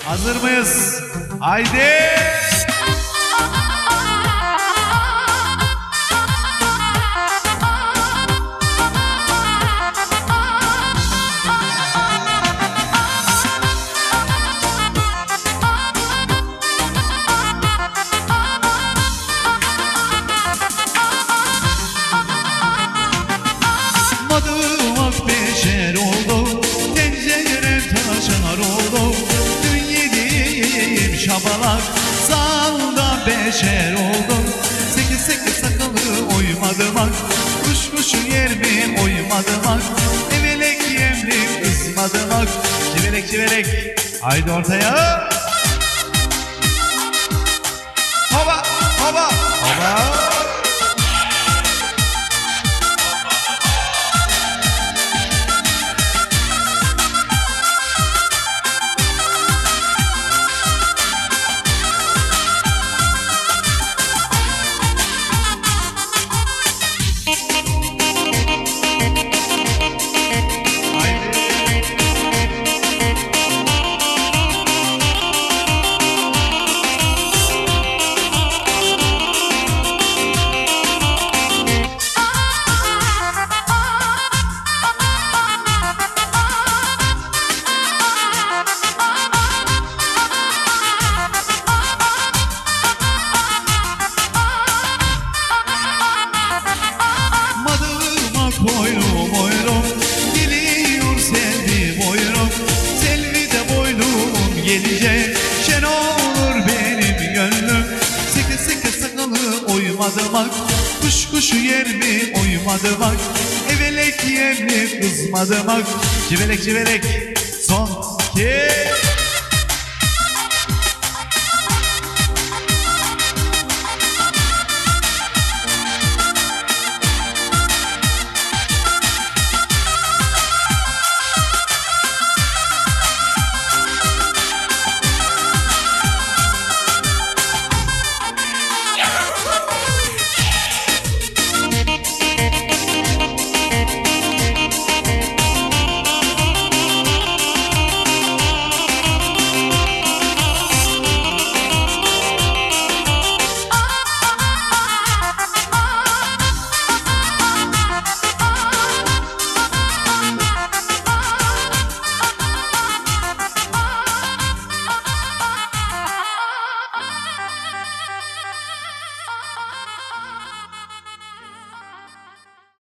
Hazır mıyız? Haydi! Madımak beşer oldu, tencerem taşar oldu. Dün yediğim şabalak, sağda beşer oldu. Sekiz sekiz sakalı oymadımak, kuş kuşu yer mi oymadımak. Evelek yemlik ısmadımak, civelek civelek. Haydi ortaya. Hava hava hava. Boylum boylum geliyor selvi boylum, selvi de boylum gelecek, şen olur benim gönlüm. Sekiz sekiz sakalı oymadımak, kuş kuşu yer mi oymadımak. Evelek yemli kızmadımak, civelek civelek. Son iki.